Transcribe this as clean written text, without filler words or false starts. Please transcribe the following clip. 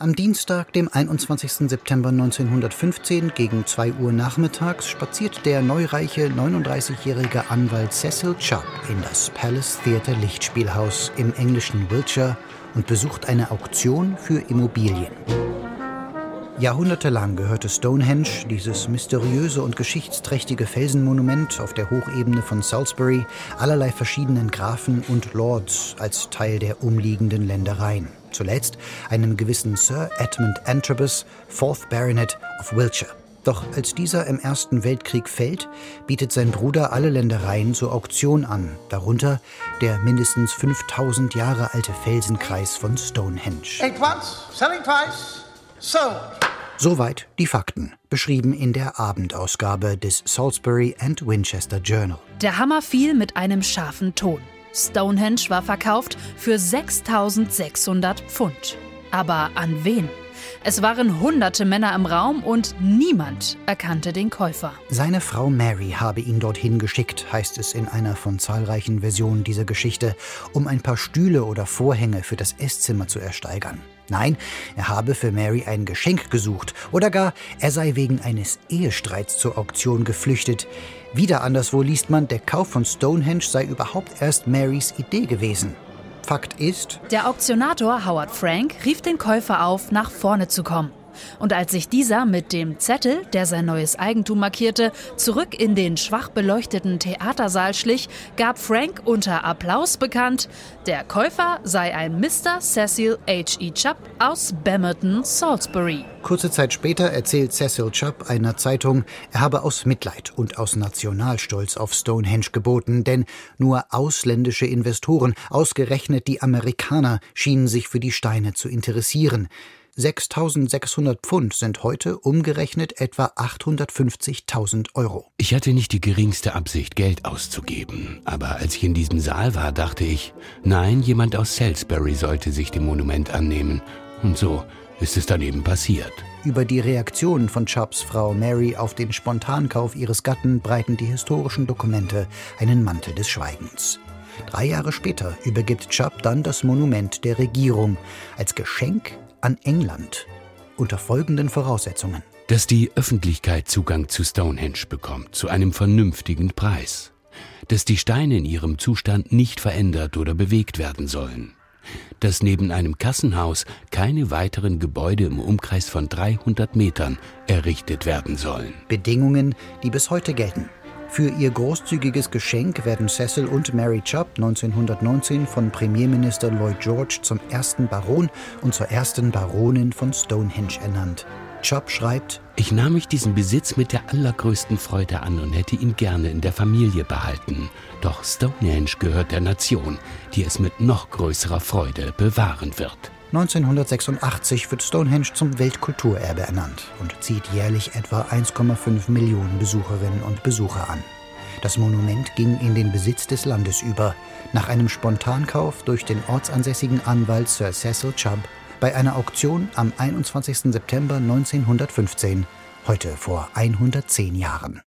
Am Dienstag, dem 21. September 1915 gegen 2 Uhr nachmittags spaziert der neureiche 39-jährige Anwalt Cecil Chubb in das Palace Theatre Lichtspielhaus im englischen Wiltshire und besucht eine Auktion für Immobilien. Jahrhundertelang gehörte Stonehenge, dieses mysteriöse und geschichtsträchtige Felsenmonument auf der Hochebene von Salisbury, allerlei verschiedenen Grafen und Lords als Teil der umliegenden Ländereien. Zuletzt einem gewissen Sir Edmund Antrobus, 4th Baronet of Wiltshire. Doch als dieser im Ersten Weltkrieg fällt, bietet sein Bruder alle Ländereien zur Auktion an, darunter der mindestens 5000 Jahre alte Felsenkreis von Stonehenge. Selling price, sold. Soweit die Fakten, beschrieben in der Abendausgabe des Salisbury and Winchester Journal. Der Hammer fiel mit einem scharfen Ton. Stonehenge war verkauft für 6.600 Pfund. Aber an wen? Es waren hunderte Männer im Raum und niemand erkannte den Käufer. Seine Frau Mary habe ihn dorthin geschickt, heißt es in einer von zahlreichen Versionen dieser Geschichte, um ein paar Stühle oder Vorhänge für das Esszimmer zu ersteigern. Nein, er habe für Mary ein Geschenk gesucht oder gar, er sei wegen eines Ehestreits zur Auktion geflüchtet. Wieder anderswo liest man, der Kauf von Stonehenge sei überhaupt erst Marys Idee gewesen. Fakt ist, der Auktionator Howard Frank rief den Käufer auf, nach vorne zu kommen. Und als sich dieser mit dem Zettel, der sein neues Eigentum markierte, zurück in den schwach beleuchteten Theatersaal schlich, gab Frank unter Applaus bekannt, der Käufer sei ein Mr. Cecil H.E. Chubb aus Bemerton, Salisbury. Kurze Zeit später erzählt Cecil Chubb einer Zeitung, er habe aus Mitleid und aus Nationalstolz auf Stonehenge geboten, denn nur ausländische Investoren, ausgerechnet die Amerikaner, schienen sich für die Steine zu interessieren. 6.600 Pfund sind heute umgerechnet etwa 850.000 Euro. Ich hatte nicht die geringste Absicht, Geld auszugeben. Aber als ich in diesem Saal war, dachte ich, nein, jemand aus Salisbury sollte sich dem Monument annehmen. Und so ist es dann eben passiert. Über die Reaktion von Chubbs Frau Mary auf den Spontankauf ihres Gatten breiten die historischen Dokumente einen Mantel des Schweigens. 3 Jahre später übergibt Chubb dann das Monument der Regierung als Geschenk an England, unter folgenden Voraussetzungen. Dass die Öffentlichkeit Zugang zu Stonehenge bekommt, zu einem vernünftigen Preis. Dass die Steine in ihrem Zustand nicht verändert oder bewegt werden sollen. Dass neben einem Kassenhaus keine weiteren Gebäude im Umkreis von 300 Metern errichtet werden sollen. Bedingungen, die bis heute gelten. Für ihr großzügiges Geschenk werden Cecil und Mary Chubb 1919 von Premierminister Lloyd George zum 1. Baron und zur 1. Baronin von Stonehenge ernannt. Chubb schreibt: Ich nahm mich diesen Besitz mit der allergrößten Freude an und hätte ihn gerne in der Familie behalten. Doch Stonehenge gehört der Nation, die es mit noch größerer Freude bewahren wird. 1986 wird Stonehenge zum Weltkulturerbe ernannt und zieht jährlich etwa 1,5 Millionen Besucherinnen und Besucher an. Das Monument ging in den Besitz des Landes über, nach einem Spontankauf durch den ortsansässigen Anwalt Sir Cecil Chubb bei einer Auktion am 21. September 1915, heute vor 110 Jahren.